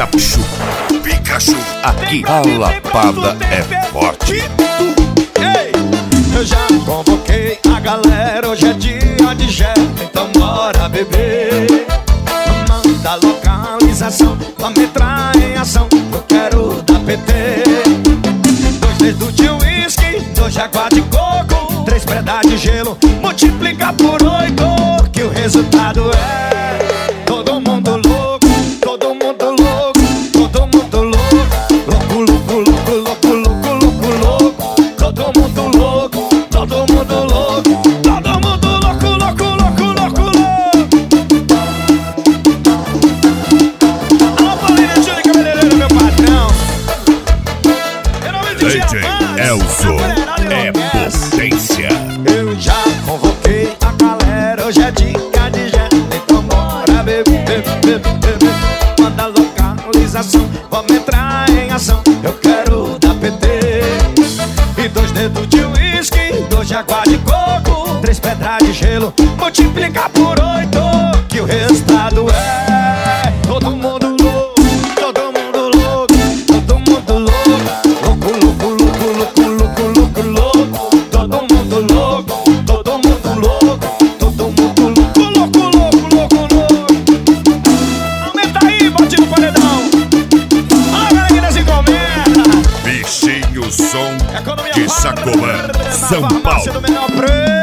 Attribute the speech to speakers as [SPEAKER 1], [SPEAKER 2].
[SPEAKER 1] Pikachu, Pikachu, aqui a lapada é forte.
[SPEAKER 2] Ei, eu já convoquei a galera, hoje é dia de Jé, então bora beber. Manda localização, vamos entrar em ação, eu quero dar PT. 2 dedos de uísque, 2 de água de coco, 3 pedaços de gelo, multiplica por 8, que o resultado é todo mundo louco, todo mundo louco, todo mundo louco, louco, louco, louco, louco, louco, louco, louco, todo mundo louco, todo mundo louco, todo mundo louco, louco, louco, louco, louco. Alô, Paulinho, Júlio Cabeleireiro, meu patrão.
[SPEAKER 1] DJ Elzo é potência.
[SPEAKER 2] Eu já convoquei a galera, hoje é dia de Jé, então bora beber, beber, beber. Manda localização, vamos entrar em ação, eu quero dar PT. E 2 dedos de uísque, 2 de água de coco, 3 pedras de gelo, multiplica por 8, que o resultado é todo mundo louco, todo mundo louco, todo mundo louco, louco, louco, louco, louco, louco, louco, todo mundo louco, todo mundo louco, todo mundo louco, louco, louco, louco, louco. Aumenta aí, bote no paredão. Olha a galera das encomendas.
[SPEAKER 1] Bichinho som
[SPEAKER 2] Economia
[SPEAKER 1] de
[SPEAKER 2] para
[SPEAKER 1] Sacomã,
[SPEAKER 2] na
[SPEAKER 1] São
[SPEAKER 2] farmácia
[SPEAKER 1] Paulo.
[SPEAKER 2] do menor preço.